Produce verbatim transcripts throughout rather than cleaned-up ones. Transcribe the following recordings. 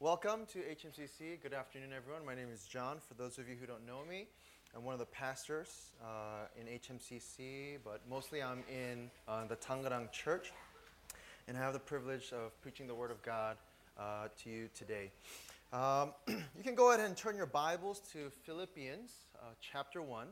Welcome to H M C C. Good afternoon, everyone. My name is John. For those of you who don't know me, I'm one of the pastors uh, in H M C C, but mostly I'm in uh, the Tangerang Church, and I have the privilege of preaching the Word of God uh, to you today. Um, you can go ahead and turn your Bibles to Philippians uh, chapter one,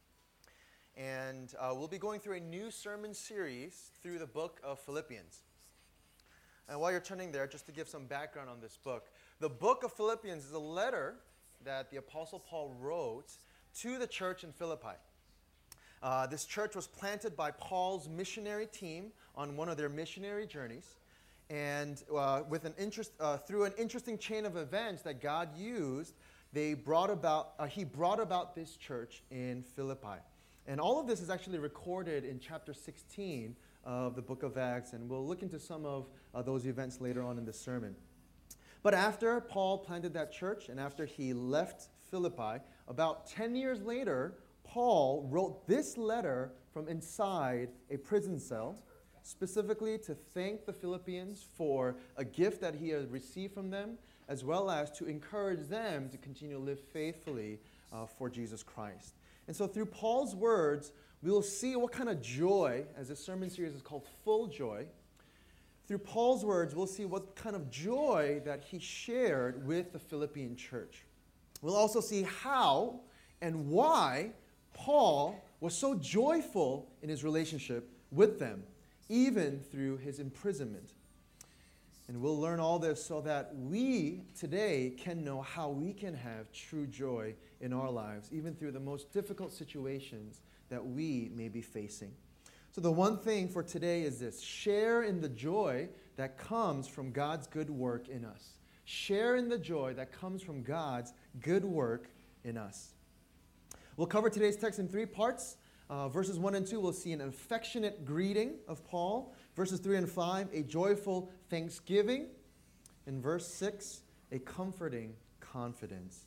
and uh, we'll be going through a new sermon series through the book of Philippians. And while you're turning there, just to give some background on this book, the book of Philippians is a letter that the Apostle Paul wrote to the church in Philippi. Uh, this church was planted by Paul's missionary team on one of their missionary journeys, and uh, with an interest uh, through an interesting chain of events that God used, they brought about uh, he brought about this church in Philippi. And all of this is actually recorded in chapter sixteen of the book of Acts, and we'll look into some of uh, those events later on in the sermon. But after Paul planted that church, and after he left Philippi, about ten years later, Paul wrote this letter from inside a prison cell, specifically to thank the Philippians for a gift that he had received from them, as well as to encourage them to continue to live faithfully uh, for Jesus Christ. And so through Paul's words, we will see what kind of joy, as this sermon series is called Full Joy. Through Paul's words, we'll see what kind of joy that he shared with the Philippian church. We'll also see how and why Paul was so joyful in his relationship with them, even through his imprisonment. And we'll learn all this so that we today can know how we can have true joy in our lives, even through the most difficult situations that we may be facing. So the one thing for today is this: share in the joy that comes from God's good work in us. Share in the joy that comes from God's good work in us. We'll cover today's text in three parts. Uh, verses one and two, we'll see an affectionate greeting of Paul. Verses three and five, a joyful thanksgiving. In verse six, a comforting confidence.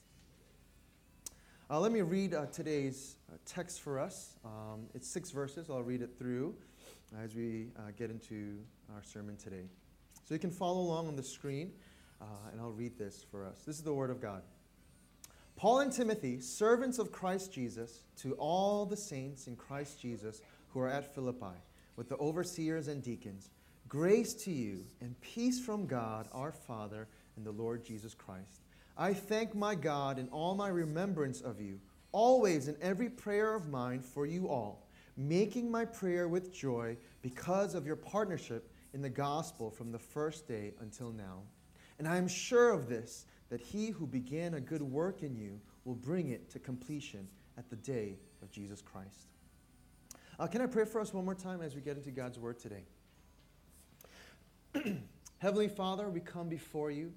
Uh, let me read uh, today's uh, text for us. Um, it's six verses. I'll read it through as we uh, get into our sermon today. So you can follow along on the screen, uh, and I'll read this for us. This is the Word of God. Paul and Timothy, servants of Christ Jesus, to all the saints in Christ Jesus who are at Philippi, with the overseers and deacons, grace to you and peace from God our Father and the Lord Jesus Christ. I thank my God in all my remembrance of you, always in every prayer of mine for you all, making my prayer with joy because of your partnership in the gospel from the first day until now. And I am sure of this, that he who began a good work in you will bring it to completion at the day of Jesus Christ. Uh, can I pray for us one more time as we get into God's word today? Heavenly Father, we come before you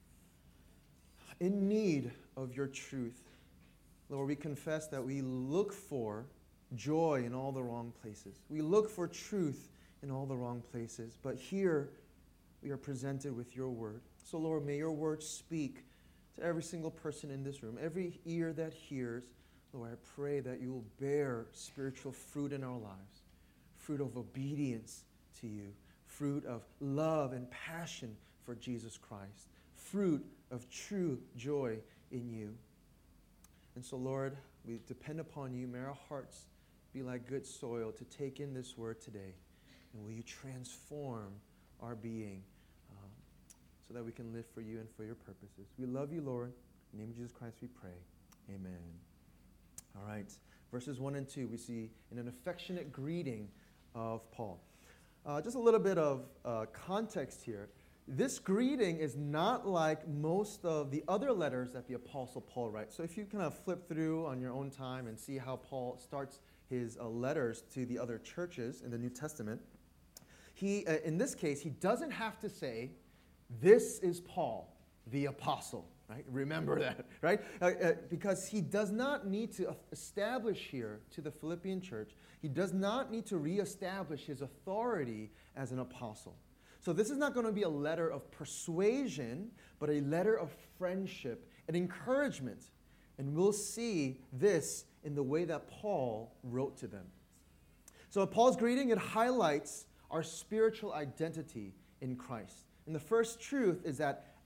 in need of your truth. Lord, we confess that we look for joy in all the wrong places. We look for truth in all the wrong places. But here we are presented with your word. So Lord, may your word speak to every single person in this room, every ear that hears. Lord, I pray that you will bear spiritual fruit in our lives, fruit of obedience to you, fruit of love and passion for Jesus Christ, fruit of true joy in you. And so, Lord, we depend upon you. May our hearts be like good soil to take in this word today. And will you transform our being um, so that we can live for you and for your purposes. We love you, Lord. In the name of Jesus Christ we pray. Amen. All right. Verses one and two, we see in an affectionate greeting of Paul. Uh, just a little bit of uh, context here. This greeting is not like most of the other letters that the Apostle Paul writes. So if you kind of flip through on your own time and see how Paul starts his uh, letters to the other churches in the New Testament, he, uh, in this case, he doesn't have to say, "This is Paul, the apostle." Right? Remember that, right? Uh, uh, because he does not need to establish here to the Philippian church, he does not need to reestablish his authority as an apostle. So this is not going to be a letter of persuasion, but a letter of friendship and encouragement. And we'll see this in the way that Paul wrote to them. So Paul's greeting, it highlights our spiritual identity in Christ. And the first truth is that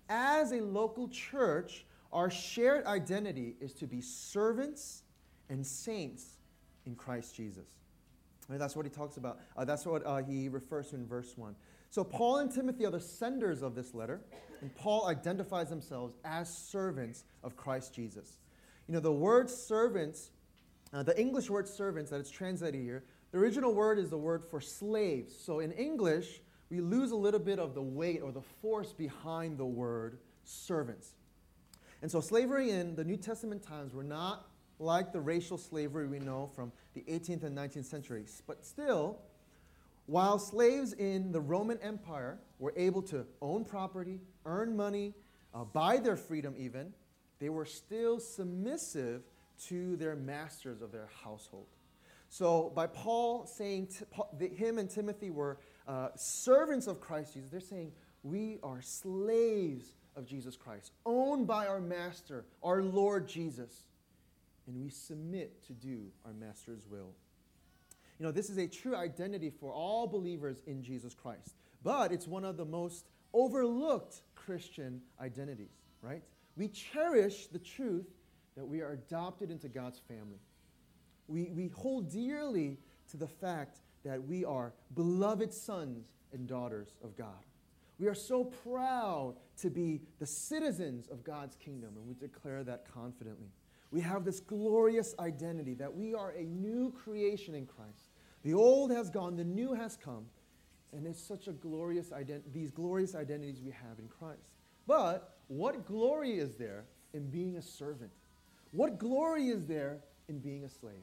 as a local church, our shared identity is to be servants and saints in Christ Jesus. And that's what he talks about. Uh, that's what uh, he refers to in verse one. So Paul and Timothy are the senders of this letter, and Paul identifies themselves as servants of Christ Jesus. You know, the word servants, uh, the English word servants that is translated here, the original word is the word for slaves. So in English, we lose a little bit of the weight or the force behind the word servants. And so slavery in the New Testament times were not like the racial slavery we know from the eighteenth and nineteenth centuries. But still, while slaves in the Roman Empire were able to own property, earn money, uh, buy their freedom even, they were still submissive to their masters of their household. So by Paul saying t- Paul, that him and Timothy were uh, servants of Christ Jesus, they're saying we are slaves of Jesus Christ, owned by our master, our Lord Jesus, and we submit to do our master's will. You know, this is a true identity for all believers in Jesus Christ, but it's one of the most overlooked Christian identities, right? We cherish the truth that we are adopted into God's family. We, we hold dearly to the fact that we are beloved sons and daughters of God. We are so proud to be the citizens of God's kingdom, and we declare that confidently. We have this glorious identity that we are a new creation in Christ. The old has gone, the new has come, and it's such a glorious ident- these glorious identities we have in Christ. But what glory is there in being a servant? What glory is there in being a slave?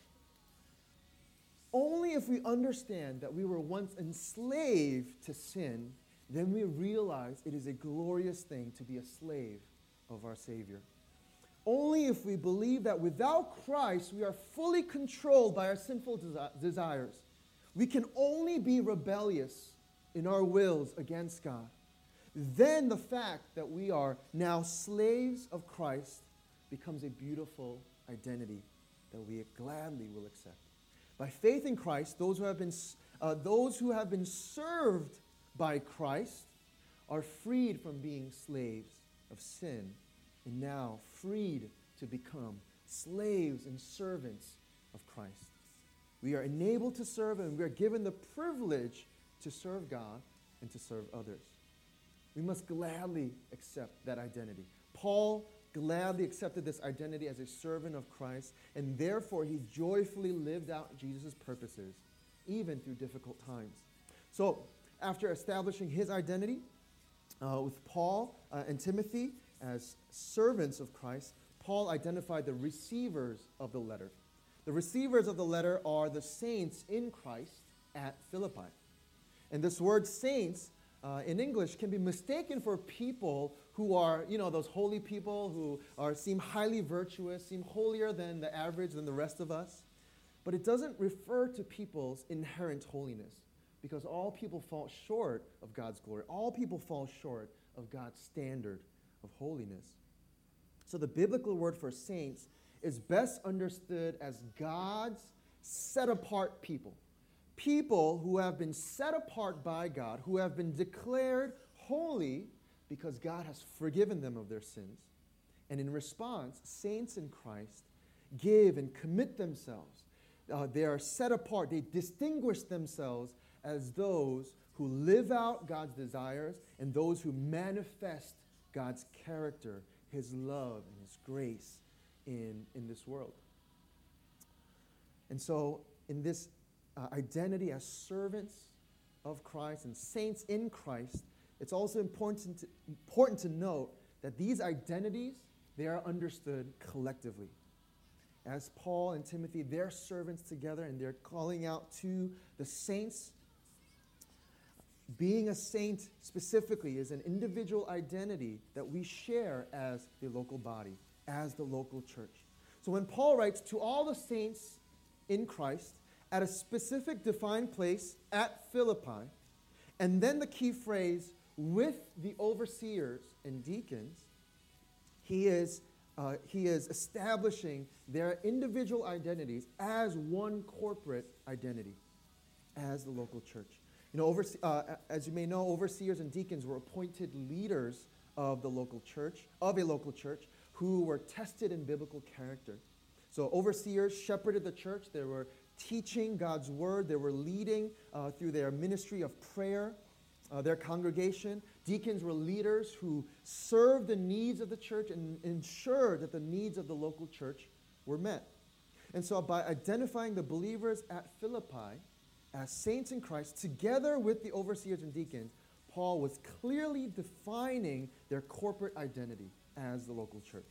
Only if we understand that we were once enslaved to sin, then we realize it is a glorious thing to be a slave of our Savior. Only if we believe that without Christ we are fully controlled by our sinful desi- desires. We can only be rebellious in our wills against God. Then the fact that we are now slaves of Christ becomes a beautiful identity that we gladly will accept. By faith in Christ, those who have been uh, those who have been served by Christ are freed from being slaves of sin, and now freed to become slaves and servants of Christ. We are enabled to serve, and we are given the privilege to serve God and to serve others. We must gladly accept that identity. Paul gladly accepted this identity as a servant of Christ, and therefore he joyfully lived out Jesus' purposes, even through difficult times. So, after establishing his identity uh, with Paul uh, and Timothy as servants of Christ, Paul identified the receivers of the letter. The receivers of the letter are the saints in Christ at Philippi. And this word saints uh, in English can be mistaken for people who are, you know, those holy people who are seem highly virtuous, seem holier than the average, than the rest of us. But it doesn't refer to people's inherent holiness, because all people fall short of God's glory. All people fall short of God's standard of holiness. So the biblical word for saints is best understood as God's set-apart people. People who have been set apart by God, who have been declared holy because God has forgiven them of their sins. And in response, saints in Christ give and commit themselves. Uh, they are set apart. They distinguish themselves as those who live out God's desires and those who manifest God's character, his love, and his grace in, in this world. And so, in this uh, identity as servants of Christ and saints in Christ, it's also important to, important to note that these identities, they are understood collectively. As Paul and Timothy, they're servants together, and they're calling out to the saints. Being a saint specifically is an individual identity that we share as the local body, as the local church. So when Paul writes to all the saints in Christ at a specific defined place at Philippi, and then the key phrase, with the overseers and deacons, he is, uh, he is establishing their individual identities as one corporate identity, as the local church. You know, overse- uh, as you may know, overseers and deacons were appointed leaders of the local church, of a local church, who were tested in biblical character. So overseers shepherded the church. They were teaching God's word. They were leading uh, through their ministry of prayer, uh, their congregation. Deacons were leaders who served the needs of the church and ensured that the needs of the local church were met. And so by identifying the believers at Philippi as saints in Christ, together with the overseers and deacons, Paul was clearly defining their corporate identity as the local church.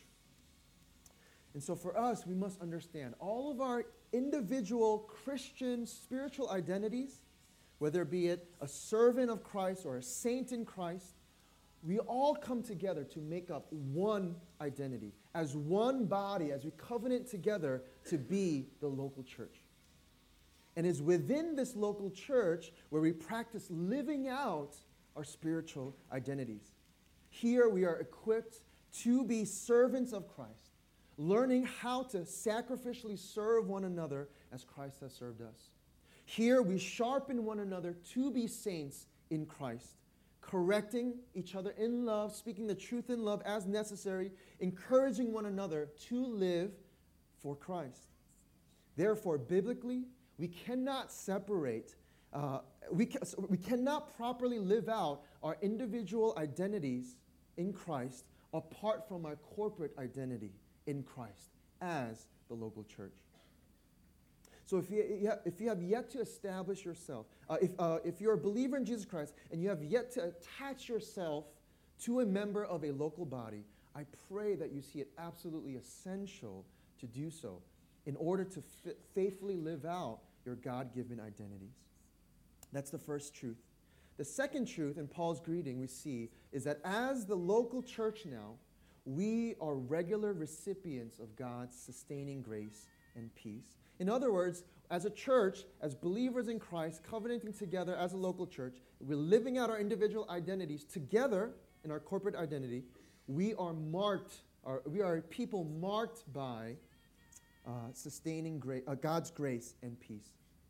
And so for us, we must understand all of our individual Christian spiritual identities, whether it be it a servant of Christ or a saint in Christ, we all come together to make up one identity, as one body, as we covenant together to be the local church. And it's within this local church where we practice living out our spiritual identities. Here we are equipped to be servants of Christ, learning how to sacrificially serve one another as Christ has served us. Here we sharpen one another to be saints in Christ, correcting each other in love, speaking the truth in love as necessary, encouraging one another to live for Christ. Therefore, biblically, we cannot separate, uh, we, ca- we cannot properly live out our individual identities in Christ apart from our corporate identity in Christ as the local church. So if you, if you have yet to establish yourself, uh, if, uh, if you're a believer in Jesus Christ and you have yet to attach yourself to a member of a local body, I pray that you see it absolutely essential to do so in order to f- faithfully live out your God-given identities. That's the first truth. The second truth in Paul's greeting we see is that as the local church now, we are regular recipients of God's sustaining grace and peace. In other words, as a church, as believers in Christ, covenanting together as a local church, we're living out our individual identities together in our corporate identity. We are marked, our, we are people marked by uh, sustaining gra- uh, God's grace and peace.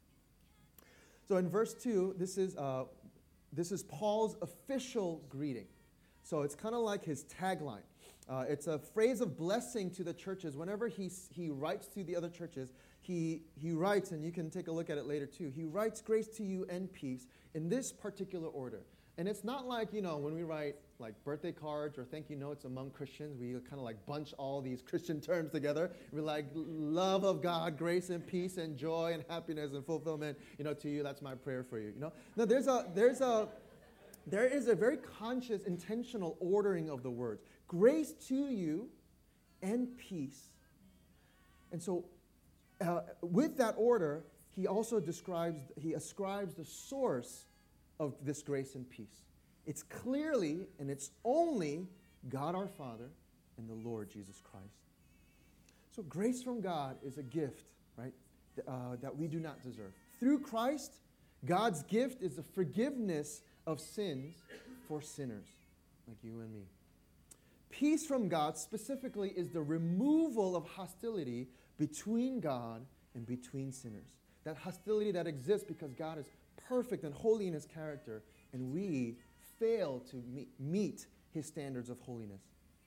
So in verse two, this is, uh, this is Paul's official greeting. So it's kind of like his tagline. Uh, it's a phrase of blessing to the churches. Whenever he, he writes to the other churches, he, he writes, and you can take a look at it later too, he writes grace to you and peace in this particular order. And it's not like, you know, when we write like birthday cards or thank you notes among Christians, we kind of like bunch all these Christian terms together. We're like, love of God, grace and peace and joy and happiness and fulfillment, you know, to you, that's my prayer for you, you know. No, there's a, there's a, there is a very conscious, intentional ordering of the words. Grace to you and peace. And so uh, with that order, he also describes, he ascribes the source of this grace and peace. It's clearly and it's only God our Father and the Lord Jesus Christ. So grace from God is a gift, right, uh, that we do not deserve. Through Christ, God's gift is the forgiveness of sins for sinners like you and me. Peace from God specifically is the removal of hostility between God and between sinners. That hostility that exists because God is perfect and holy in his character, and we fail to meet, meet his standards of holiness.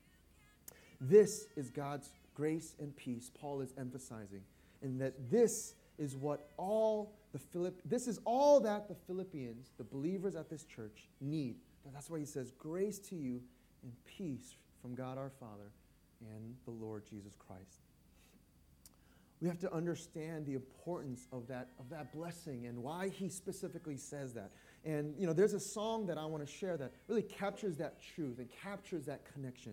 This is God's grace and peace Paul is emphasizing, and that this is what all the Philipp- this is all that the Philippians, the believers at this church, need. That's why he says, grace to you and peace from God our Father and the Lord Jesus Christ. We have to understand the importance of that, of that blessing and why he specifically says that. And, you know, there's a song that I want to share that really captures that truth and captures that connection.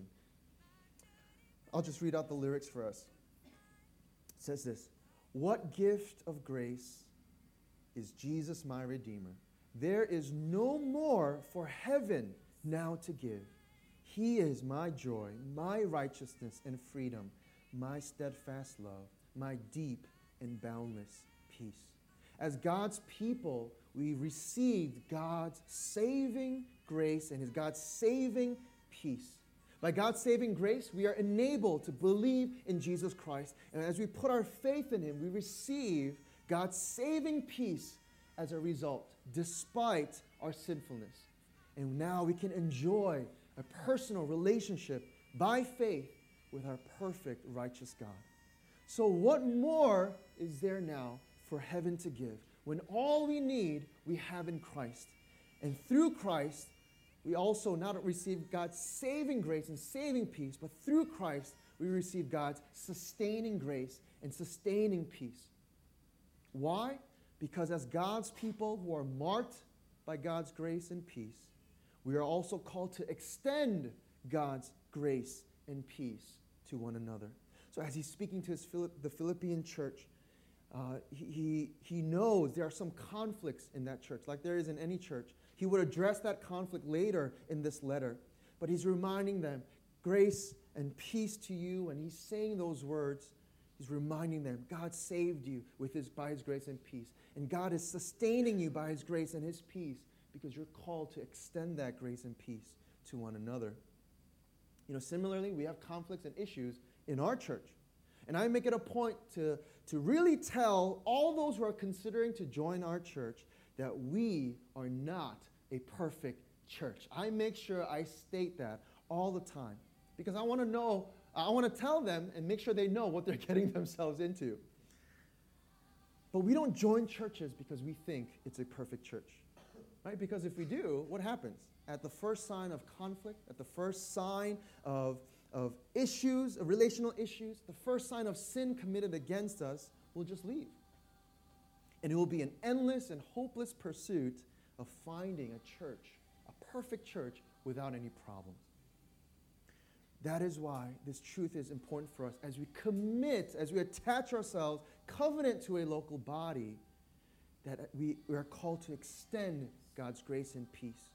I'll just read out the lyrics for us. It says this: what gift of grace is Jesus my Redeemer? There is no more for heaven now to give. He is my joy, my righteousness and freedom, my steadfast love, my deep and boundless peace. As God's people, we received God's saving grace and his God's saving peace. By God's saving grace, we are enabled to believe in Jesus Christ. And as we put our faith in him, we receive God's saving peace as a result, despite our sinfulness. And now we can enjoy a personal relationship by faith with our perfect, righteous God. So what more is there now for heaven to give when all we need we have in Christ? And through Christ, we also not receive God's saving grace and saving peace, but through Christ, we receive God's sustaining grace and sustaining peace. Why? Because as God's people who are marked by God's grace and peace, we are also called to extend God's grace and peace to one another. So as he's speaking to his Philipp, the Philippian church, uh, he, he, he knows there are some conflicts in that church, like there is in any church. He would address that conflict later in this letter. But he's reminding them, grace and peace to you. And he's saying those words. He's reminding them, God saved you with his, by his grace and peace. And God is sustaining you by his grace and his peace because you're called to extend that grace and peace to one another. You know, similarly, we have conflicts and issues in our church. And I make it a point to, to really tell all those who are considering to join our church that we are not a perfect church. I make sure I state that all the time because I want to know, I want to tell them and make sure they know what they're getting themselves into. But we don't join churches because we think it's a perfect church, right? Because if we do, what happens? At the first sign of conflict, at the first sign of, of issues, of relational issues, the first sign of sin committed against us, we'll just leave. And it will be an endless and hopeless pursuit of finding a church, a perfect church, without any problems. That is why this truth is important for us as we commit, as we attach ourselves, covenant to a local body, that we, we are called to extend God's grace and peace.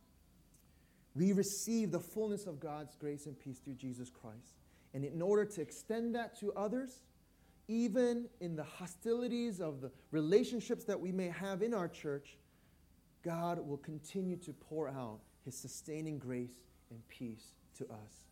We receive the fullness of God's grace and peace through Jesus Christ. And in order to extend that to others, even in the hostilities of the relationships that we may have in our church, God will continue to pour out his sustaining grace and peace to us.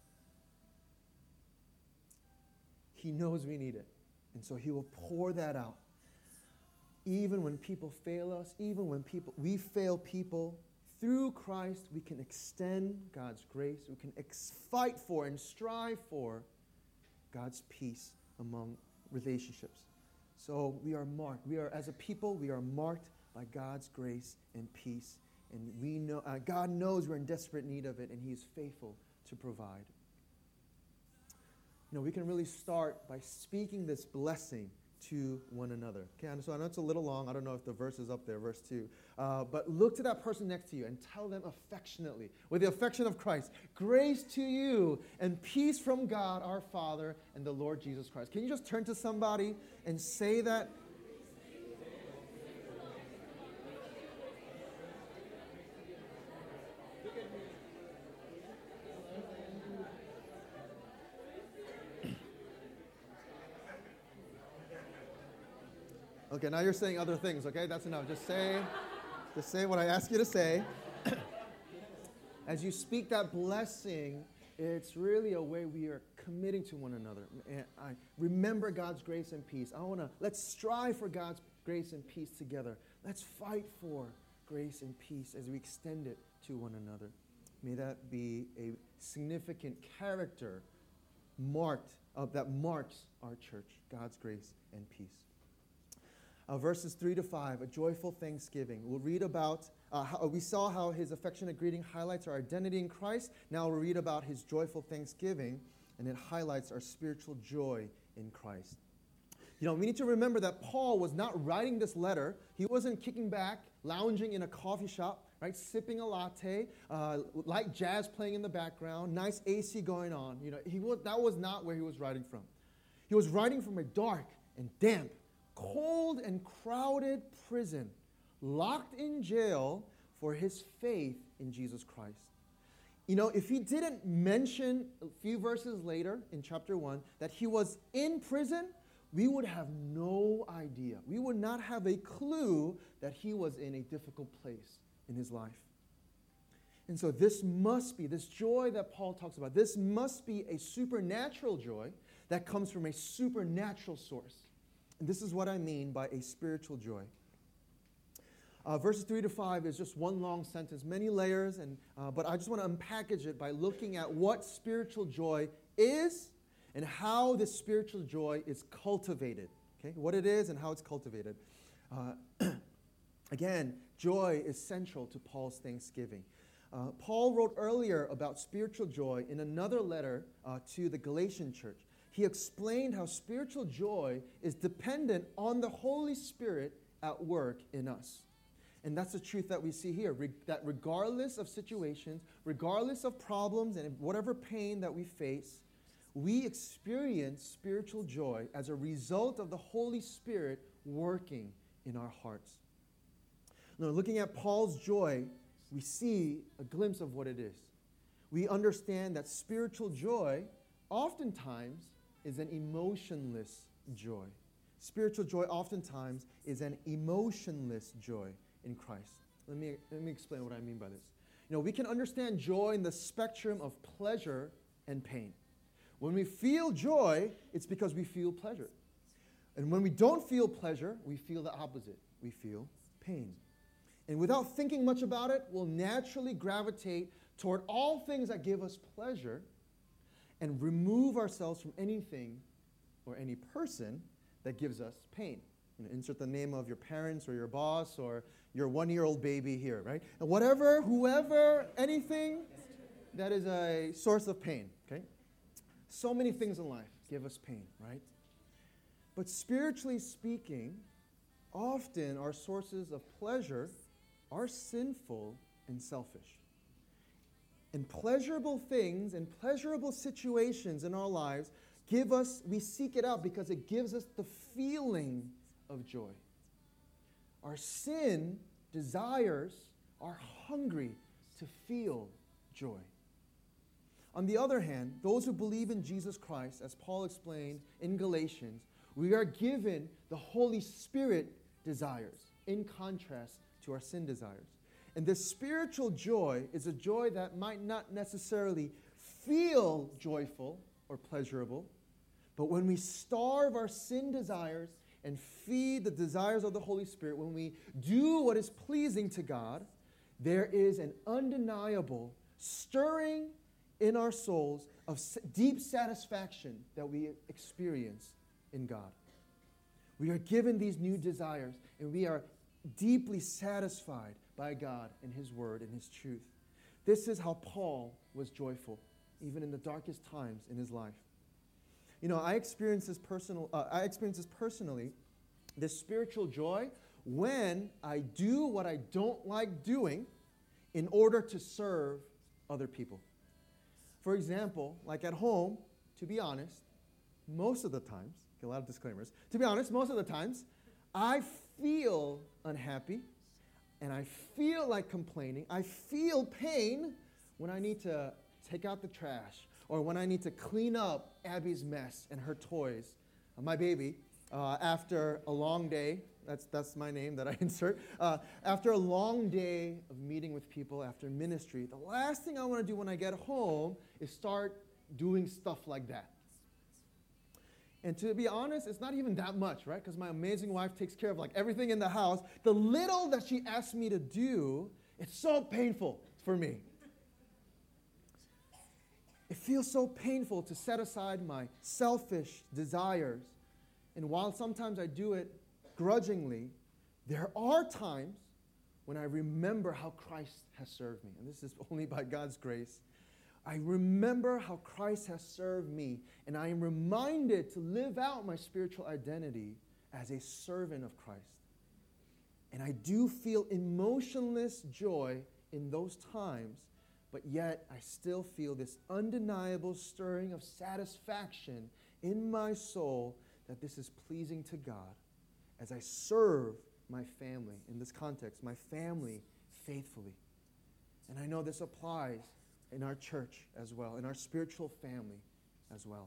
He knows we need it, and so he will pour that out. Even when people fail us, even when people we fail people, through Christ we can extend God's grace. We can ex- fight for and strive for God's peace among relationships. So we are marked. We are, as a people, we are marked by God's grace and peace. And we know uh, God knows we're in desperate need of it, and he is faithful to provide. You know, we can really start by speaking this blessing to one another. Okay, and so I know it's a little long. I don't know if the verse is up there, verse two. Uh, but look to that person next to you and tell them affectionately, with the affection of Christ, grace to you and peace from God our Father and the Lord Jesus Christ. Can you just turn to somebody and say that? Okay, now you're saying other things, okay? That's enough. Just say, just say what I ask you to say. As you speak that blessing, it's really a way we are committing to one another. And I remember God's grace and peace. I want to, let's strive for God's grace and peace together. Let's fight for grace and peace as we extend it to one another. May that be a significant character marked, uh, that marks our church, God's grace and peace. Uh, verses three to five, a joyful thanksgiving. We'll read about, uh, how, we saw how his affectionate greeting highlights our identity in Christ. Now we'll read about his joyful thanksgiving, and it highlights our spiritual joy in Christ. You know, we need to remember that Paul was not writing this letter. He wasn't kicking back, lounging in a coffee shop, right, sipping a latte, uh, light jazz playing in the background, nice A C going on. You know, he was, that was not where he was writing from. He was writing from a dark and damp, cold and crowded prison, locked in jail for his faith in Jesus Christ. You know, if he didn't mention a few verses later in chapter one that he was in prison, we would have no idea. We would not have a clue that he was in a difficult place in his life. And so this must be, this joy that Paul talks about, this must be a supernatural joy that comes from a supernatural source. And this is what I mean by a spiritual joy. Uh, verses three to five is just one long sentence, many layers, and uh, but I just want to unpackage it by looking at what spiritual joy is and how this spiritual joy is cultivated. Okay, what it is and how it's cultivated. Uh, again, joy is central to Paul's thanksgiving. Uh, Paul wrote earlier about spiritual joy in another letter uh, to the Galatian church. He explained how spiritual joy is dependent on the Holy Spirit at work in us. And that's the truth that we see here, re- that regardless of situations, regardless of problems and whatever pain that we face, we experience spiritual joy as a result of the Holy Spirit working in our hearts. Now, looking at Paul's joy, we see a glimpse of what it is. We understand that spiritual joy oftentimes is an emotionless joy. Spiritual joy oftentimes is an emotionless joy in Christ. Let me, let me explain what I mean by this. You know, we can understand joy in the spectrum of pleasure and pain. When we feel joy, it's because we feel pleasure. And when we don't feel pleasure, we feel the opposite. We feel pain. And without thinking much about it, we'll naturally gravitate toward all things that give us pleasure and remove ourselves from anything or any person that gives us pain. You know, insert the name of your parents or your boss or your one-year-old baby here, right? And whatever, whoever, anything that is a source of pain, okay? So many things in life give us pain, right? But spiritually speaking, often our sources of pleasure are sinful and selfish. And pleasurable things and pleasurable situations in our lives give us, we seek it out because it gives us the feeling of joy. Our sin desires are hungry to feel joy. On the other hand, those who believe in Jesus Christ, as Paul explained in Galatians, we are given the Holy Spirit desires in contrast to our sin desires. And this spiritual joy is a joy that might not necessarily feel joyful or pleasurable, but when we starve our sin desires and feed the desires of the Holy Spirit, when we do what is pleasing to God, there is an undeniable stirring in our souls of deep satisfaction that we experience in God. We are given these new desires, and we are deeply satisfied by God and His Word and His truth. This is how Paul was joyful, even in the darkest times in his life. You know, I experienced this personal. Uh, I experienced this personally, this spiritual joy, when I do what I don't like doing in order to serve other people. For example, like at home, to be honest, most of the times, a lot of disclaimers, to be honest, most of the times, I feel unhappy and I feel like complaining. I feel pain when I need to take out the trash or when I need to clean up Abby's mess and her toys, uh, my baby, uh, after a long day. That's, that's my name that I insert. Uh, after a long day of meeting with people, after ministry, the last thing I want to do when I get home is start doing stuff like that. And to be honest, it's not even that much, right? Because my amazing wife takes care of like everything in the house. The little that she asks me to do, it's so painful for me. It feels so painful to set aside my selfish desires. And while sometimes I do it grudgingly, there are times when I remember how Christ has served me. And this is only by God's grace. I remember how Christ has served me, and I am reminded to live out my spiritual identity as a servant of Christ. And I do feel emotionless joy in those times, but yet I still feel this undeniable stirring of satisfaction in my soul that this is pleasing to God as I serve my family, in this context, my family faithfully. And I know this applies in our church as well, in our spiritual family as well.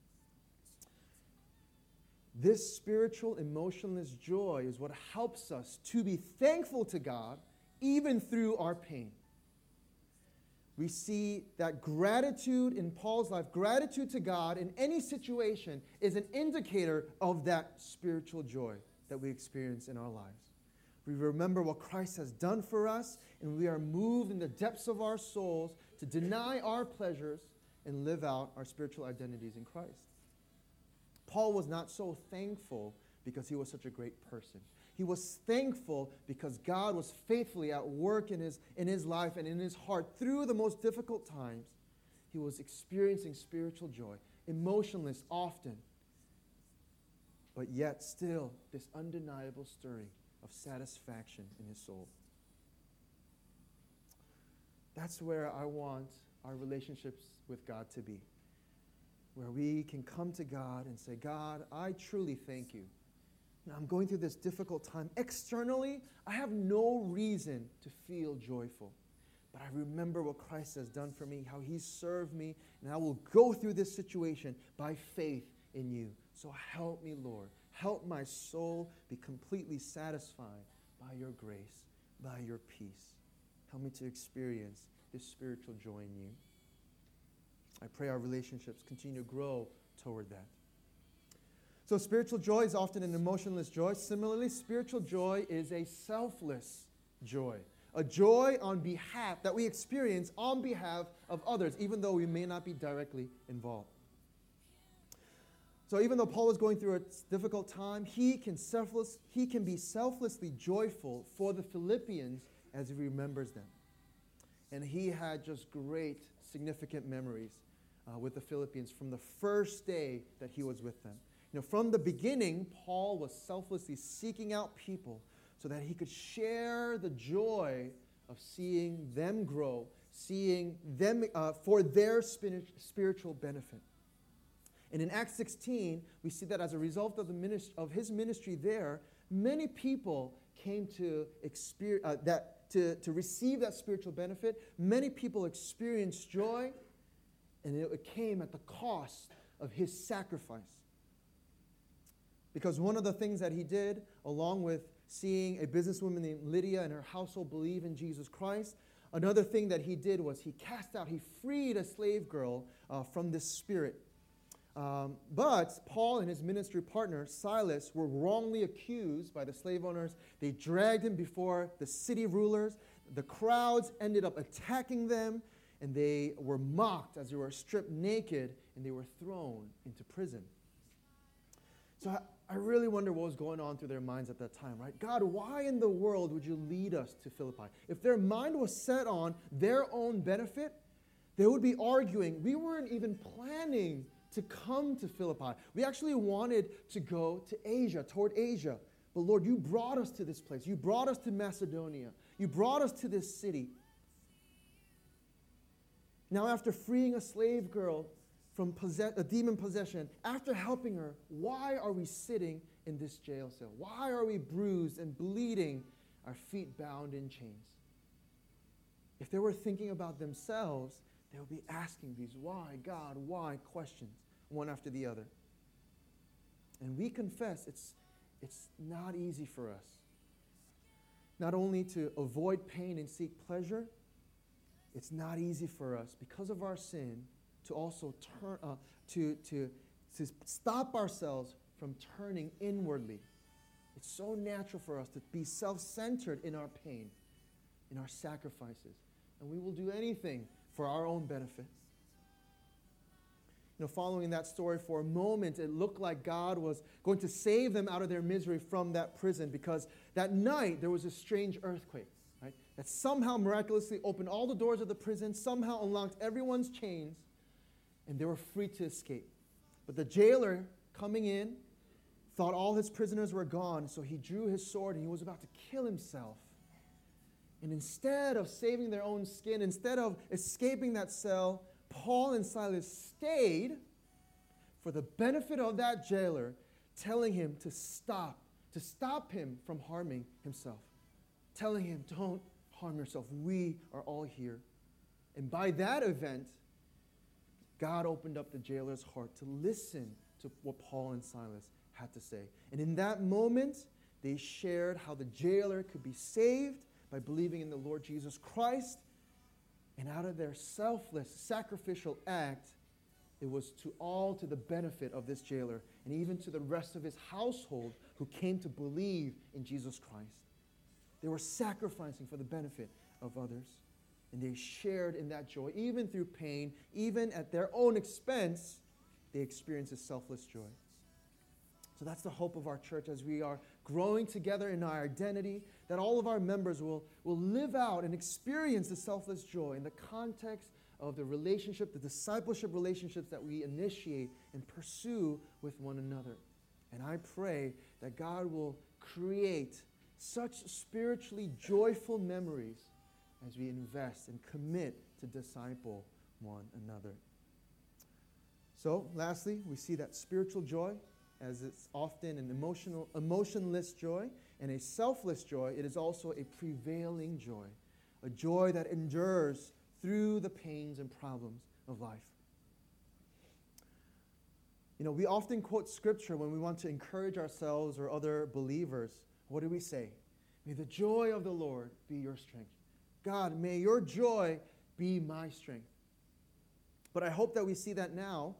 This spiritual, emotionless joy is what helps us to be thankful to God even through our pain. We see that gratitude in Paul's life, gratitude to God in any situation is an indicator of that spiritual joy that we experience in our lives. We remember what Christ has done for us, and we are moved in the depths of our souls to deny our pleasures and live out our spiritual identities in Christ. Paul was not so thankful because he was such a great person. He was thankful because God was faithfully at work in his, in his life and in his heart through the most difficult times. He was experiencing spiritual joy, emotionless often, but yet still this undeniable stirring of satisfaction in his soul. That's where I want our relationships with God to be, where we can come to God and say, God, I truly thank you. Now, I'm going through this difficult time. Externally, I have no reason to feel joyful. But I remember what Christ has done for me, how he served me, and I will go through this situation by faith in you. So help me, Lord. Help my soul be completely satisfied by your grace, by your peace. Help me to experience this spiritual joy in you. I pray our relationships continue to grow toward that. So spiritual joy is often an emotionless joy. Similarly, spiritual joy is a selfless joy. A joy on behalf, that we experience on behalf of others, even though we may not be directly involved. So even though Paul was going through a difficult time, he can selfless, he can be selflessly joyful for the Philippians as he remembers them. And he had just great, significant memories uh, with the Philippians from the first day that he was with them. You know, from the beginning, Paul was selflessly seeking out people so that he could share the joy of seeing them grow, seeing them uh, for their spiritual benefit. And in Acts sixteen, we see that as a result of the minist- of his ministry there, many people came to experience uh, that to, to receive that spiritual benefit. Many people experienced joy, and it came at the cost of his sacrifice. Because one of the things that he did, along with seeing a businesswoman named Lydia and her household believe in Jesus Christ, another thing that he did was he cast out, he freed a slave girl uh, from this spirit. Um, but Paul and his ministry partner, Silas, were wrongly accused by the slave owners. They dragged him before the city rulers. The crowds ended up attacking them, and they were mocked as they were stripped naked, and they were thrown into prison. So I, I really wonder what was going on through their minds at that time, right? God, why in the world would you lead us to Philippi? If their mind was set on their own benefit, they would be arguing, we weren't even planning to come to Philippi. We actually wanted to go to Asia, toward Asia. But Lord, you brought us to this place. You brought us to Macedonia. You brought us to this city. Now, after freeing a slave girl from possess- a demon possession, after helping her, why are we sitting in this jail cell? Why are we bruised and bleeding, our feet bound in chains? If they were thinking about themselves, they would be asking these why, God, why questions, one after the other. And we confess it's, it's not easy for us. Not only to avoid pain and seek pleasure, it's not easy for us, because of our sin, to also turn, uh, to, to, to stop ourselves from turning inwardly. It's so natural for us to be self-centered in our pain, in our sacrifices. And we will do anything for our own benefit. You know, following that story for a moment, it looked like God was going to save them out of their misery from that prison, because that night there was a strange earthquake, right? That somehow miraculously opened all the doors of the prison, somehow unlocked everyone's chains, and they were free to escape. But the jailer coming in thought all his prisoners were gone, so he drew his sword and he was about to kill himself. And instead of saving their own skin, instead of escaping that cell, Paul and Silas stayed for the benefit of that jailer, telling him to stop, to stop him from harming himself. Telling him, don't harm yourself. We are all here. And by that event, God opened up the jailer's heart to listen to what Paul and Silas had to say. And in that moment, they shared how the jailer could be saved by believing in the Lord Jesus Christ. And out of their selfless, sacrificial act, it was to all to the benefit of this jailer and even to the rest of his household who came to believe in Jesus Christ. They were sacrificing for the benefit of others. And they shared in that joy, even through pain, even at their own expense, they experienced a selfless joy. So that's the hope of our church as we are growing together in our identity, that all of our members will, will live out and experience the selfless joy in the context of the relationship, the discipleship relationships that we initiate and pursue with one another. And I pray that God will create such spiritually joyful memories as we invest and commit to disciple one another. So, lastly, we see that spiritual joy, as it's often an emotional, emotionless joy and a selfless joy, it is also a prevailing joy, a joy that endures through the pains and problems of life. You know, we often quote scripture when we want to encourage ourselves or other believers. What do we say? May the joy of the Lord be your strength. God, may your joy be my strength. But I hope that we see that now.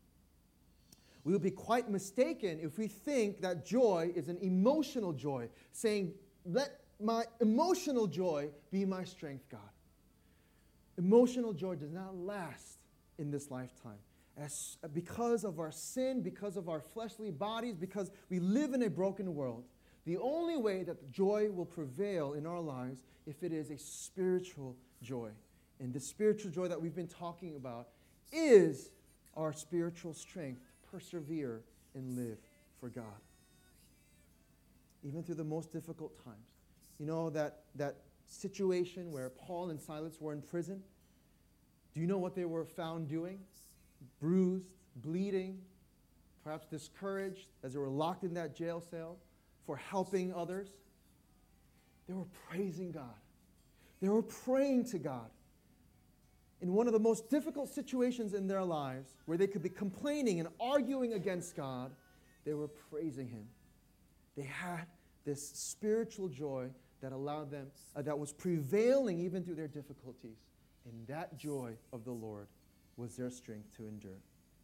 We will be quite mistaken if we think that joy is an emotional joy, saying, let my emotional joy be my strength, God. Emotional joy does not last in this lifetime. As, because of our sin, because of our fleshly bodies, because we live in a broken world, the only way that the joy will prevail in our lives if it is a spiritual joy. And the spiritual joy that we've been talking about is our spiritual strength to persevere and live for God. Even through the most difficult times. You know that, that situation where Paul and Silas were in prison? Do you know what they were found doing? Bruised, bleeding, perhaps discouraged as they were locked in that jail cell for helping others. They were praising God. They were praying to God. In one of the most difficult situations in their lives, where they could be complaining and arguing against God, they were praising Him. They had this spiritual joy that allowed them, uh, that was prevailing even through their difficulties. And that joy of the Lord was their strength to endure.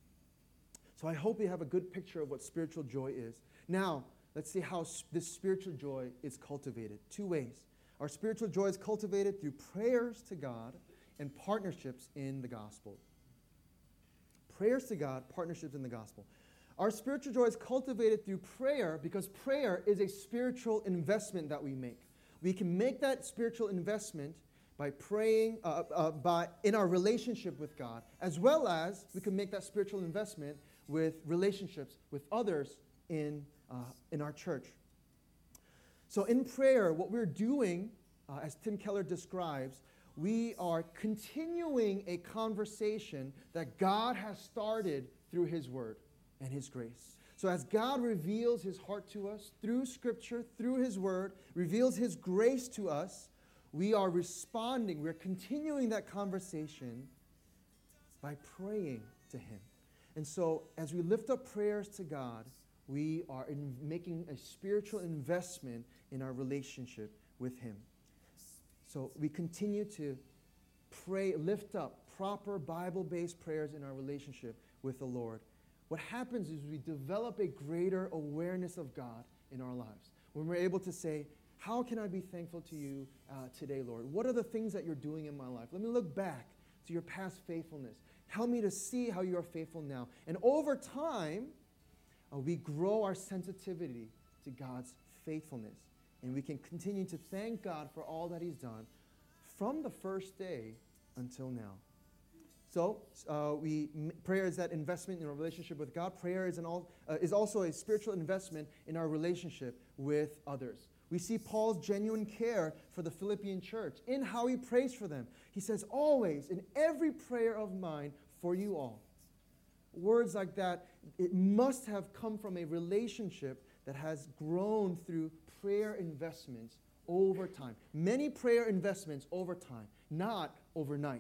So I hope you have a good picture of what spiritual joy is. Now, let's see how sp- this spiritual joy is cultivated. Two ways. Our spiritual joy is cultivated through prayers to God and partnerships in the gospel. Prayers to God, partnerships in the gospel. Our spiritual joy is cultivated through prayer because prayer is a spiritual investment that we make. We can make that spiritual investment by praying, uh, uh, by in our relationship with God, as well as we can make that spiritual investment with relationships with others in, uh, in our church. So in prayer, what we're doing, uh, as Tim Keller describes, we are continuing a conversation that God has started through His Word and His grace. So as God reveals His heart to us through Scripture, through His Word, reveals His grace to us, we are responding, we're continuing that conversation by praying to Him. And so as we lift up prayers to God, we are in making a spiritual investment in our relationship with Him. So we continue to pray, lift up proper Bible-based prayers in our relationship with the Lord. What happens is we develop a greater awareness of God in our lives. When we're able to say, how can I be thankful to you uh, today, Lord? What are the things that you're doing in my life? Let me look back to your past faithfulness. Help me to see how you are faithful now. And over time, uh, we grow our sensitivity to God's faithfulness. And we can continue to thank God for all that He's done from the first day until now. So, uh, we m- prayer is that investment in our relationship with God. Prayer is, an al- uh, is also a spiritual investment in our relationship with others. We see Paul's genuine care for the Philippian church in how he prays for them. He says, always, in every prayer of mine, for you all. Words like that, it must have come from a relationship that has grown through prayer investments over time. Many prayer investments over time, not overnight.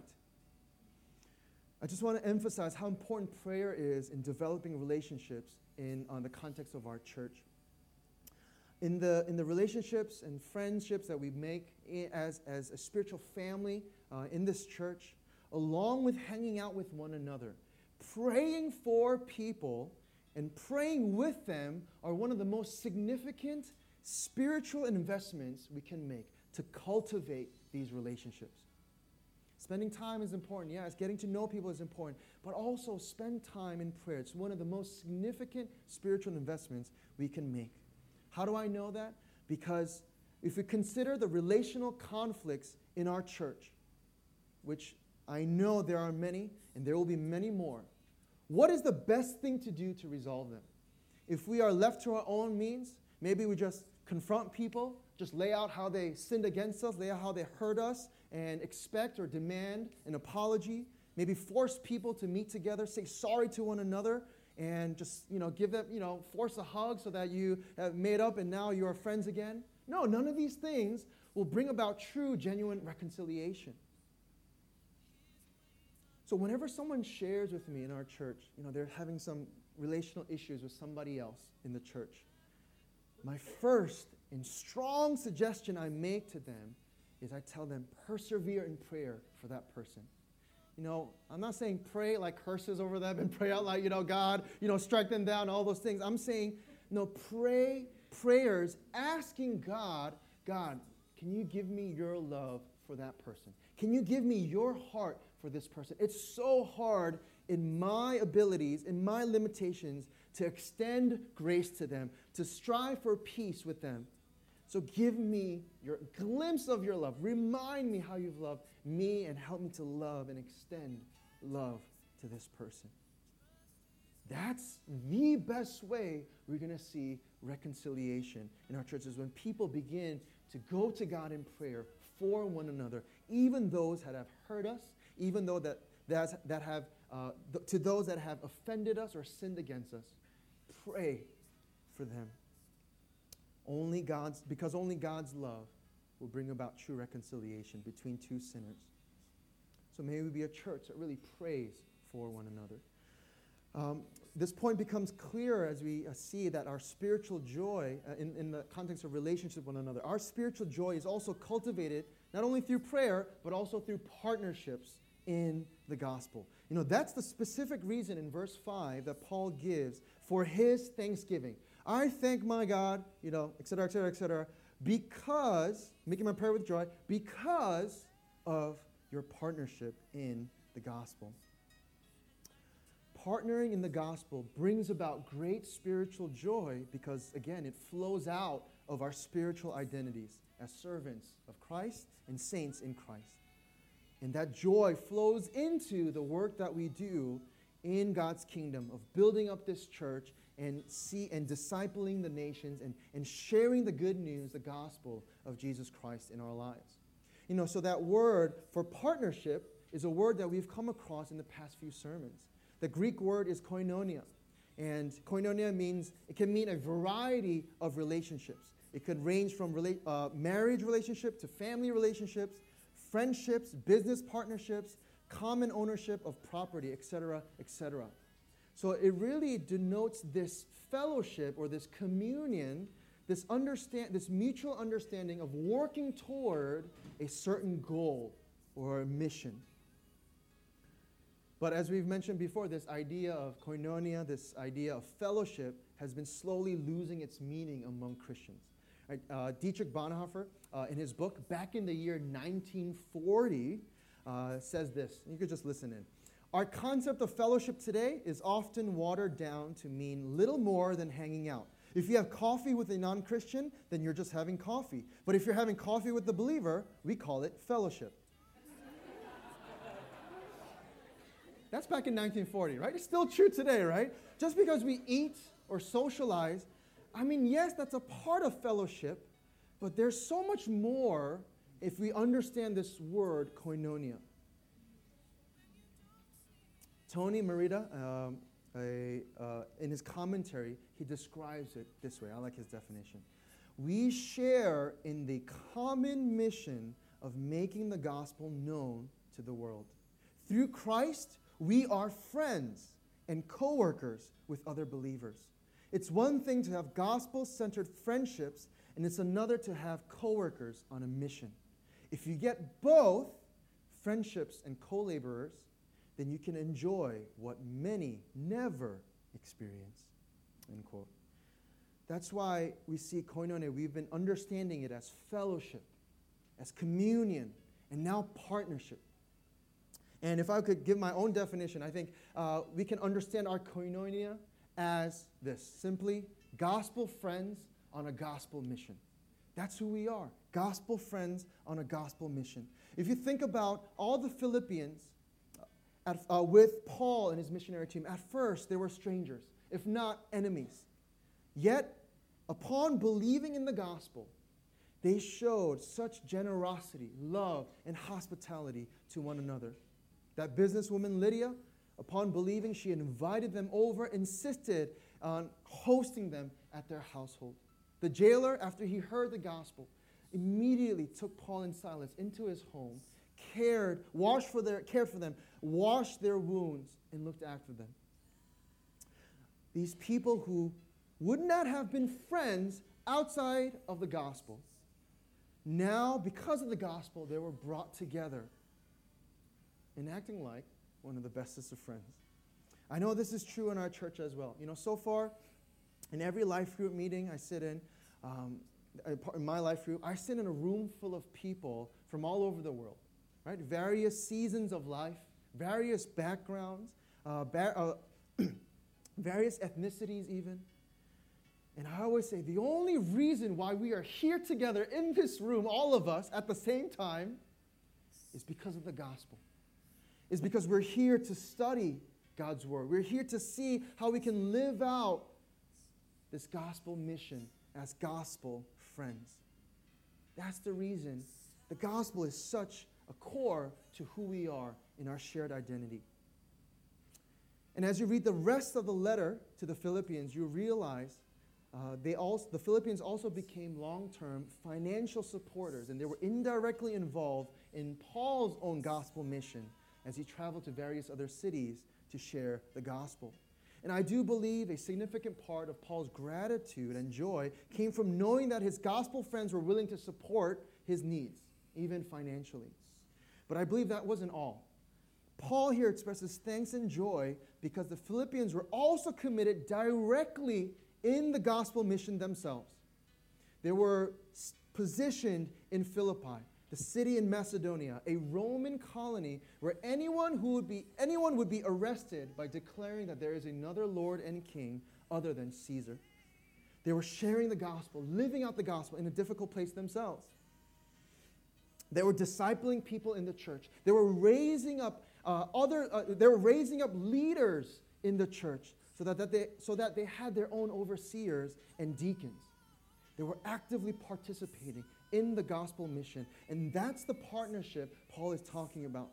I just want to emphasize how important prayer is in developing relationships in on the context of our church. In the, in the relationships and friendships that we make as, as a spiritual family uh, in this church, along with hanging out with one another, praying for people and praying with them are one of the most significant spiritual investments we can make. to cultivate these relationships. Spending time is important, yes. Getting to know people is important. But also spend time in prayer. It's one of the most significant spiritual investments we can make. How do I know that? Because if we consider the relational conflicts in our church, which I know there are many, and there will be many more, what is the best thing to do to resolve them? If we are left to our own means, maybe we just confront people, just lay out how they sinned against us, lay out how they hurt us, and expect or demand an apology. Maybe force people to meet together, say sorry to one another, and just, you know, give them, you know, force a hug so that you have made up and now you are friends again. No, none of these things will bring about true, genuine reconciliation. So whenever someone shares with me in our church, you know, they're having some relational issues with somebody else in the church, my first and strong suggestion I make to them is I tell them, persevere in prayer for that person. You know, I'm not saying pray like curses over them and pray out like, you know, God, you know, strike them down, all those things. I'm saying, no, pray prayers asking God, God, can you give me your love for that person? Can you give me your heart for this person? It's so hard in my abilities, in my limitations, to extend grace to them, to strive for peace with them. So give me your glimpse of your love. Remind me how you've loved me and help me to love and extend love to this person. That's the best way we're going to see reconciliation in our churches, when people begin to go to God in prayer for one another, even those that have hurt us, even though that, that, that have, uh, th- to those that have offended us or sinned against us. Pray for them. Only God's, because only God's love will bring about true reconciliation between two sinners. So may we be a church that really prays for one another. Um, this point becomes clearer as we uh, see that our spiritual joy, uh, in, in the context of relationship with one another, our spiritual joy is also cultivated not only through prayer, but also through partnerships in the gospel. You know, that's the specific reason in verse five that Paul gives for his thanksgiving. I thank my God, you know, et cetera, et cetera, et cetera, because, making my prayer with joy, because of your partnership in the gospel. Partnering in the gospel brings about great spiritual joy because, again, it flows out of our spiritual identities as servants of Christ and saints in Christ. And that joy flows into the work that we do in God's kingdom of building up this church and see and discipling the nations and, and sharing the good news, the gospel of Jesus Christ in our lives. You know, so that word for partnership is a word that we've come across in the past few sermons. The Greek word is koinonia. And koinonia means, it can mean a variety of relationships. It could range from rela- uh, marriage relationship to family relationships, friendships, business partnerships, common ownership of property, et cetera, et cetera. So it really denotes this fellowship or this communion, this understand, this mutual understanding of working toward a certain goal or a mission. But as we've mentioned before, this idea of koinonia, this idea of fellowship, has been slowly losing its meaning among Christians. Right? Uh, Dietrich Bonhoeffer, uh, in his book, back in the year nineteen forty, uh, says this. You could just listen in. Our concept of fellowship today is often watered down to mean little more than hanging out. If you have coffee with a non-Christian, then you're just having coffee. But if you're having coffee with the believer, we call it fellowship. That's back in nineteen forty, right? It's still true today, right? Just because we eat or socialize, I mean, yes, that's a part of fellowship, but there's so much more if we understand this word, koinonia. Tony Merida, um, a, uh, in his commentary, he describes it this way. I like his definition. We share in the common mission of making the gospel known to the world. Through Christ, we are friends and co-workers with other believers. It's one thing to have gospel-centered friendships, and it's another to have co-workers on a mission. If you get both, friendships and co-laborers, then you can enjoy what many never experience, end quote. That's why we see koinonia, we've been understanding it as fellowship. as communion, and now partnership. And if I could give my own definition, I think uh, we can understand our koinonia as this, simply gospel friends on a gospel mission. That's who we are, gospel friends on a gospel mission. If you think about all the Philippians at, uh, with Paul and his missionary team, at first they were strangers, if not enemies. Yet, upon believing in the gospel, they showed such generosity, love, and hospitality to one another. That businesswoman Lydia, upon believing, she invited them over, insisted on hosting them at their household. The jailer, after he heard the gospel, immediately took Paul and Silas into his home, cared, washed for their, cared for them, washed their wounds, and looked after them. These people who would not have been friends outside of the gospel, now, because of the gospel, they were brought together and acting like one of the bestest of friends. I know this is true in our church as well. You know, so far, in every life group meeting I sit in, um, in my life group, I sit in a room full of people from all over the world, right? Various seasons of life, various backgrounds, uh, ba- uh, various ethnicities even. And I always say, the only reason why we are here together in this room, all of us, at the same time, is because of the gospel. Is because we're here to study God's word. We're here to see how we can live out this gospel mission as gospel friends. That's the reason the gospel is such a core to who we are in our shared identity. And as you read the rest of the letter to the Philippians, you realize Uh, they also, the Philippians also became long-term financial supporters, and they were indirectly involved in Paul's own gospel mission as he traveled to various other cities to share the gospel. And I do believe a significant part of Paul's gratitude and joy came from knowing that his gospel friends were willing to support his needs, even financially. But I believe that wasn't all. Paul here expresses thanks and joy because the Philippians were also committed directly in the gospel mission themselves. They were positioned in Philippi, the city in Macedonia, a Roman colony where anyone who would be anyone would be arrested by declaring that there is another Lord and King other than Caesar. They were sharing the gospel, living out the gospel in a difficult place themselves. They were discipling people in the church. They were raising up uh, other. Uh, they were raising up leaders in the church. So that, that they, so that they had their own overseers and deacons. They were actively participating in the gospel mission. And that's the partnership Paul is talking about.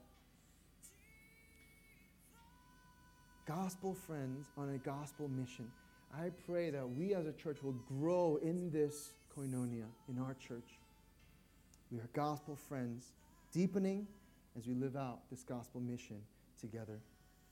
Gospel friends on a gospel mission. I pray that we as a church will grow in this koinonia in our church. We are gospel friends, deepening as we live out this gospel mission together.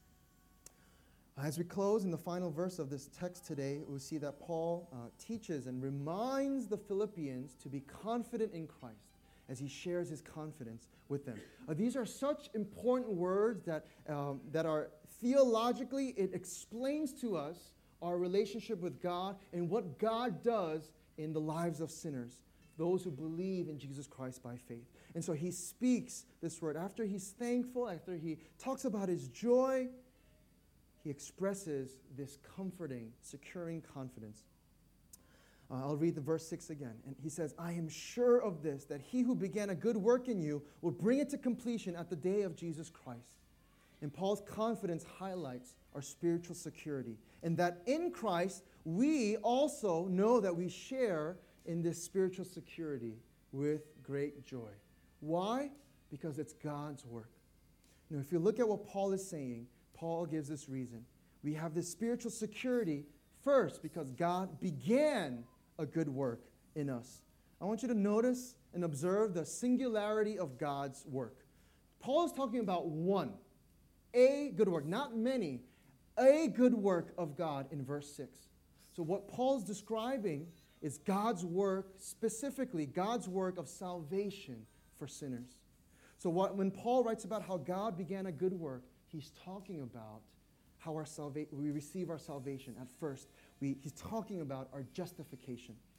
As we close in the final verse of this text today, we see that Paul uh, teaches and reminds the Philippians to be confident in Christ as he shares his confidence with them. Uh, these are such important words that, um, that are theologically, it explains to us our relationship with God and what God does in the lives of sinners, those who believe in Jesus Christ by faith. And so he speaks this word. After he's thankful, after he talks about his joy, he expresses this comforting, securing confidence. Uh, I'll read the verse six again. And he says, I am sure of this, that he who began a good work in you will bring it to completion at the day of Jesus Christ. And Paul's confidence highlights our spiritual security, and that in Christ we also know that we share in this spiritual security with great joy. Why? Because it's God's work. You know, if you look at what Paul is saying, Paul gives this reason. We have this spiritual security first because God began a good work in us. I want you to notice and observe the singularity of God's work. Paul is talking about one, a good work, not many, a good work of God in verse six. So what Paul's describing is God's work, specifically God's work of salvation for sinners. So what, when Paul writes about how God began a good work, he's talking about how our salva- we receive our salvation. At first, we, he's talking about our justification.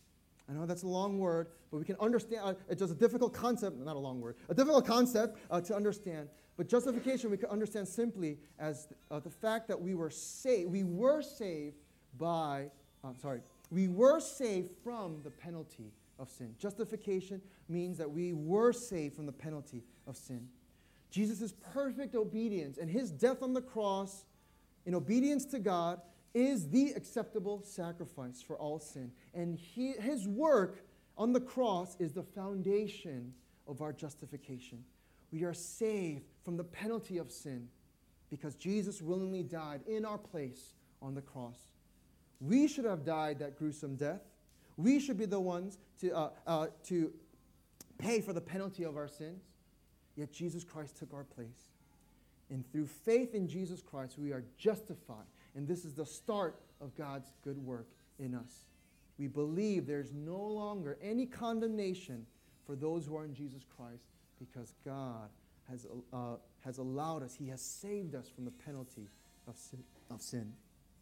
I know that's a long word, but we can understand. Uh, it's just a difficult concept, not a long word, a difficult concept uh, to understand. But justification we can understand simply as uh, the fact that we were saved. We were saved by, I'm sorry, we were saved from the penalty of sin. Justification means that we were saved from the penalty of sin. Jesus' perfect obedience and his death on the cross in obedience to God is the acceptable sacrifice for all sin. And he, his work on the cross is the foundation of our justification. We are saved from the penalty of sin because Jesus willingly died in our place on the cross. We should have died that gruesome death. We should be the ones to, uh, uh, to pay for the penalty of our sins. Yet Jesus Christ took our place. And through faith in Jesus Christ, we are justified. And this is the start of God's good work in us. We believe there's no longer any condemnation for those who are in Jesus Christ because God has, uh, has allowed us, he has saved us from the penalty of sin. Of sin.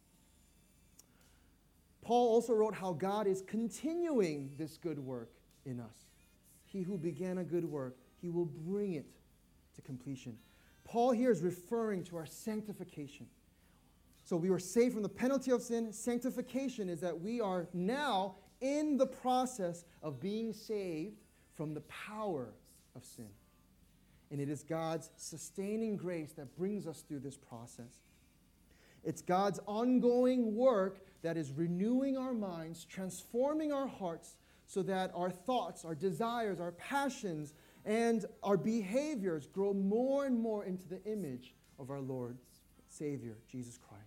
Paul also wrote how God is continuing this good work in us. He who began a good work, he will bring it to completion. Paul here is referring to our sanctification. So we were saved from the penalty of sin. Sanctification is that we are now in the process of being saved from the power of sin. And it is God's sustaining grace that brings us through this process. It's God's ongoing work that is renewing our minds, transforming our hearts so that our thoughts, our desires, our passions, and our behaviors grow more and more into the image of our Lord, Savior, Jesus Christ.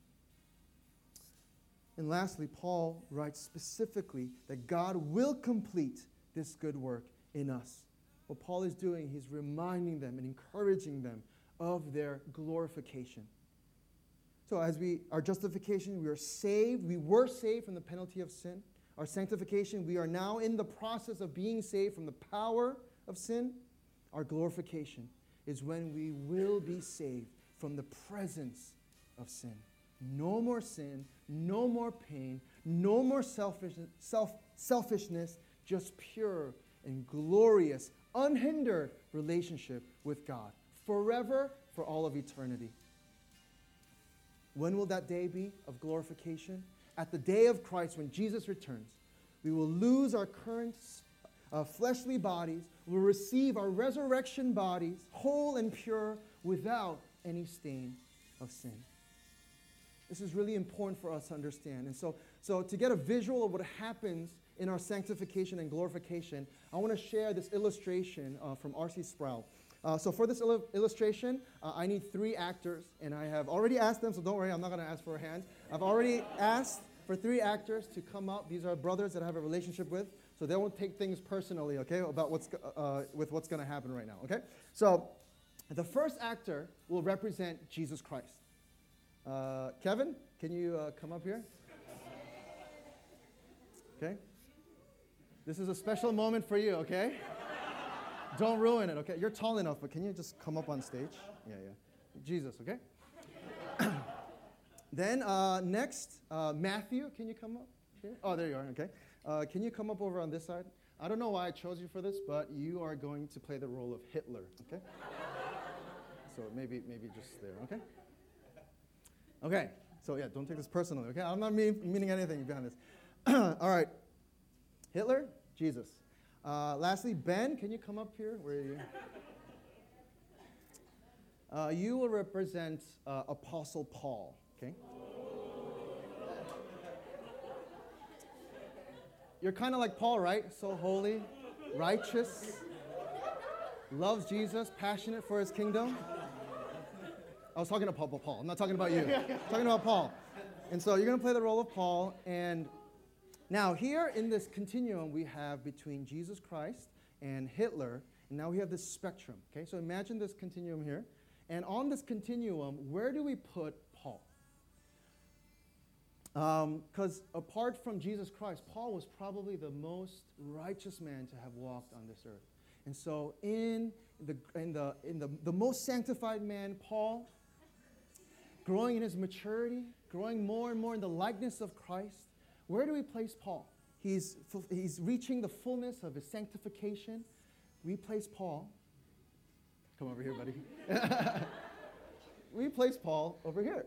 And lastly, Paul writes specifically that God will complete this good work in us. What Paul is doing, he's reminding them and encouraging them of their glorification. So as we, our justification, we are saved. We were saved from the penalty of sin. Our sanctification, we are now in the process of being saved from the power of sin. Our glorification is when we will be saved from the presence of sin. No more sin, no more pain, no more selfishness, self, selfishness, just pure and glorious, unhindered relationship with God, forever, for all of eternity. When will that day be of glorification? At the day of Christ, when Jesus returns, we will lose our current uh, fleshly bodies. We'll receive our resurrection bodies, whole and pure, without any stain of sin. This is really important for us to understand. And so, so to get a visual of what happens in our sanctification and glorification, I want to share this illustration uh, from R C Sproul. Uh, so for this il- illustration, uh, I need three actors, and I have already asked them, so don't worry, I'm not going to ask for a hand. I've already asked for three actors to come up. These are brothers that I have a relationship with, so they won't take things personally, okay, about what's uh, with what's going to happen right now, okay? So the first actor will represent Jesus Christ. Uh, Kevin, can you uh, come up here? Okay. This is a special moment for you, okay? Don't ruin it, okay? You're tall enough, but can you just come up on stage? Yeah, yeah. Jesus, okay? Then uh, next, uh, Matthew, can you come up here? Oh, there you are, okay. Uh, can you come up over on this side? I don't know why I chose you for this, but you are going to play the role of Hitler, okay? So maybe, maybe just there, okay? Okay, so yeah, don't take this personally, okay? I'm not mean, meaning anything behind this. All right, Hitler, Jesus. Uh, lastly, Ben, can you come up here? Where are you? Uh, you will represent uh, Apostle Paul, okay? You're kind of like Paul, right? So holy, righteous, loves Jesus, passionate for his kingdom. I was talking about Paul. I'm not talking about you. I'm talking about Paul. And so you're going to play the role of Paul. And now here in this continuum we have between Jesus Christ and Hitler. And now we have this spectrum. Okay, so imagine this continuum here. And on this continuum, where do we put Paul? Because um, apart from Jesus Christ, Paul was probably the most righteous man to have walked on this earth. And so in the in the in the, the most sanctified man, Paul, growing in his maturity, growing more and more in the likeness of Christ, where do we place Paul? he's, fu- he's reaching the fullness of his sanctification, we place Paul. Come over here, buddy. We place Paul over here.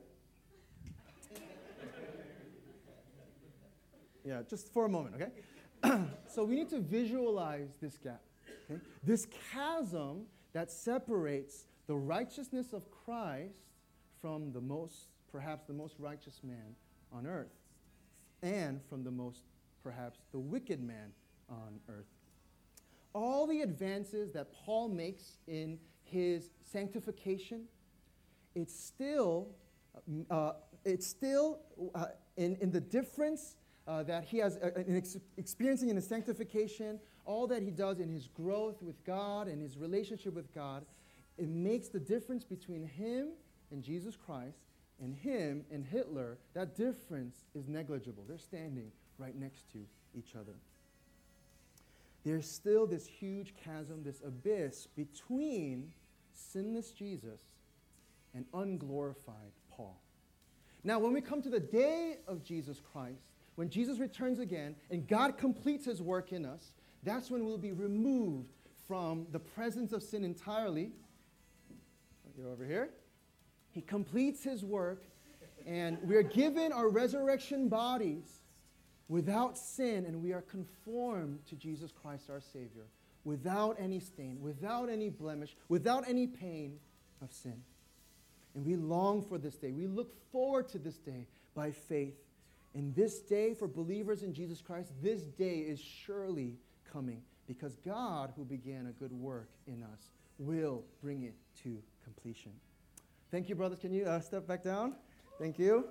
Yeah, just for a moment, okay? So we need to visualize this gap, okay? This chasm that separates the righteousness of Christ from the most, perhaps the most righteous man on earth, and from the most, perhaps, the wicked man on earth. All the advances that Paul makes in his sanctification, it's still, uh, it's still uh, in, in the difference uh, that he has uh, in ex- experiencing in his sanctification, all that he does in his growth with God and his relationship with God, it makes the difference between him and Jesus Christ and him and Hitler. That difference is negligible. They're standing right next to each other. There's still this huge chasm, this abyss between sinless Jesus and unglorified Paul. Now, when we come to the day of Jesus Christ, when Jesus returns again and God completes his work in us, that's when we'll be removed from the presence of sin entirely. You're over here. He completes his work, and we're given our resurrection bodies without sin, and we are conformed to Jesus Christ our Savior, without any stain, without any blemish, without any pain of sin. And we long for this day. We look forward to this day by faith. And this day for believers in Jesus Christ, this day is surely coming, because God, who began a good work in us, will bring it to completion. Thank you, brothers. Can you uh, step back down? Thank you.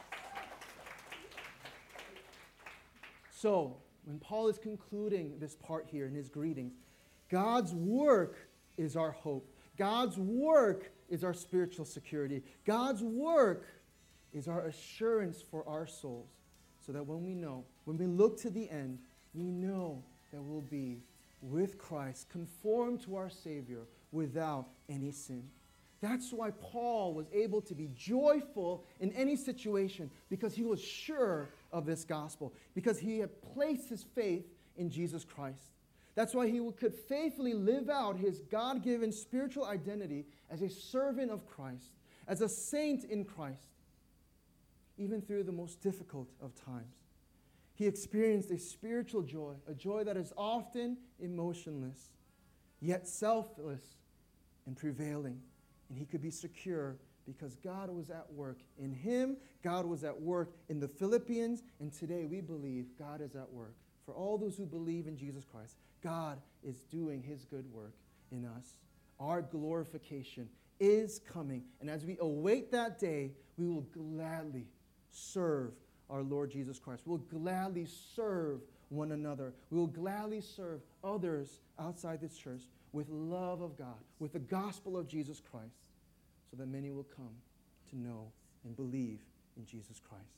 So, when Paul is concluding this part here in his greetings, God's work is our hope. God's work is our spiritual security. God's work is our assurance for our souls, so that when we know, when we look to the end, we know that we'll be with Christ, conformed to our Savior without any sin. That's why Paul was able to be joyful in any situation, because he was sure of this gospel, because he had placed his faith in Jesus Christ. That's why he could faithfully live out his God-given spiritual identity as a servant of Christ, as a saint in Christ, even through the most difficult of times. He experienced a spiritual joy, a joy that is often emotionless, yet selfless and prevailing. And he could be secure because God was at work in him, God was at work in the Philippians, and today we believe God is at work. For all those who believe in Jesus Christ, God is doing his good work in us. Our glorification is coming. And as we await that day, we will gladly serve our Lord Jesus Christ. We'll gladly serve one another. We will gladly serve others outside this church with love of God, with the gospel of Jesus Christ, so that many will come to know and believe in Jesus Christ.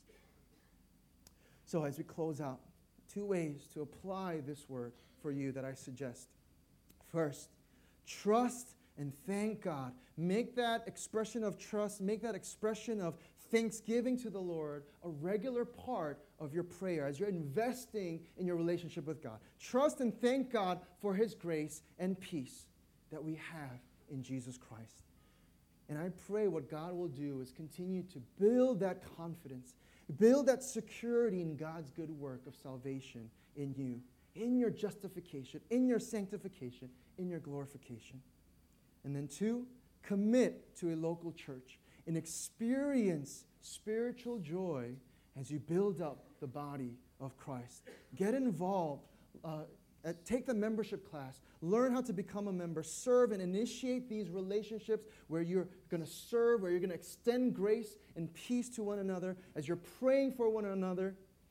So as we close out, two ways to apply this word for you that I suggest. First, trust and thank God. Make that expression of trust, make that expression of thanksgiving to the Lord a regular part of your prayer as you're investing in your relationship with God. Trust and thank God for his grace and peace that we have in Jesus Christ. And I pray what God will do is continue to build that confidence, build that security in God's good work of salvation in you, in your justification, in your sanctification, in your glorification. And then two, commit to a local church and experience spiritual joy as you build up the body of Christ. Get involved. Uh, uh, take the membership class. Learn how to become a member. Serve and initiate these relationships where you're going to serve, where you're going to extend grace and peace to one another as you're praying for one another.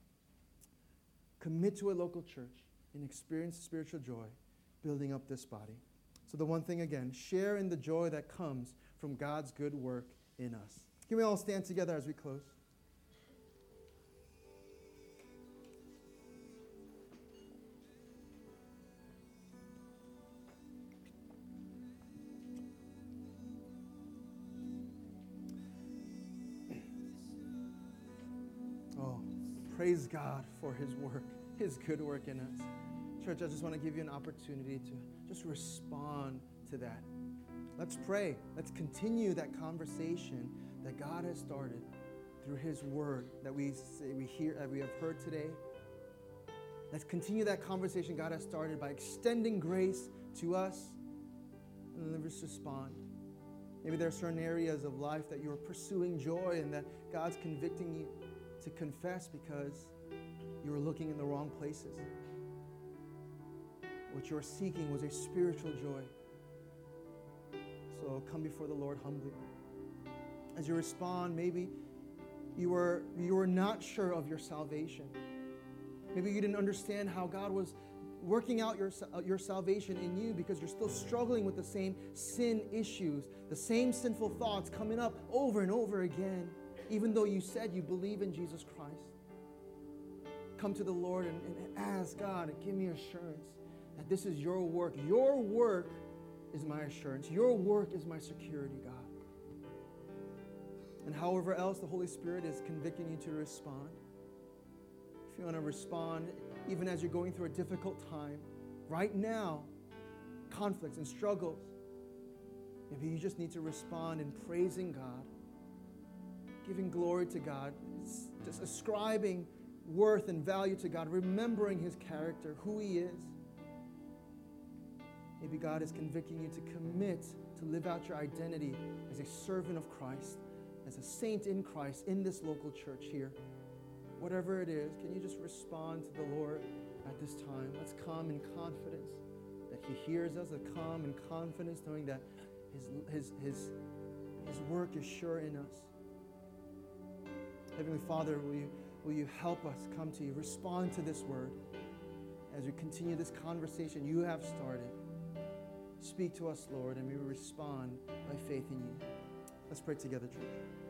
Commit to a local church and experience spiritual joy, building up this body. So the one thing again, share in the joy that comes from God's good work in us. Can we all stand together as we close? Oh, praise God for his work His good work in us. Church, I just want to give you an opportunity to just respond to that. Let's pray. Let's continue that conversation that God has started through His Word that we say we hear, that we have heard today. Let's continue that conversation God has started by extending grace to us, and then let's respond. Maybe there are certain areas of life that you are pursuing joy and that God's convicting you to confess because you were looking in the wrong places. What you were seeking was a spiritual joy. So come before the Lord humbly. As you respond, maybe you were, you were not sure of your salvation. Maybe you didn't understand how God was working out your, your salvation in you because you're still struggling with the same sin issues, the same sinful thoughts coming up over and over again, even though you said you believe in Jesus Christ. Come to the Lord and, and ask God, give me assurance that this is your work. Your work is my assurance. Your work is my security, God. And however else the Holy Spirit is convicting you to respond, if you want to respond, even as you're going through a difficult time, right now, conflicts and struggles, maybe you just need to respond in praising God, giving glory to God, just ascribing worth and value to God, remembering His character, who He is. Maybe God is convicting you to commit to live out your identity as a servant of Christ, as a saint in Christ in this local church here. Whatever it is, can you just respond to the Lord at this time? Let's come in confidence that He hears us. Let's come in confidence knowing that His, His, His, His work is sure in us. Heavenly Father, will you, will you help us come to you? Respond to this word as we continue this conversation you have started. Speak to us, Lord, and we will respond by faith in you. Let's pray together, church.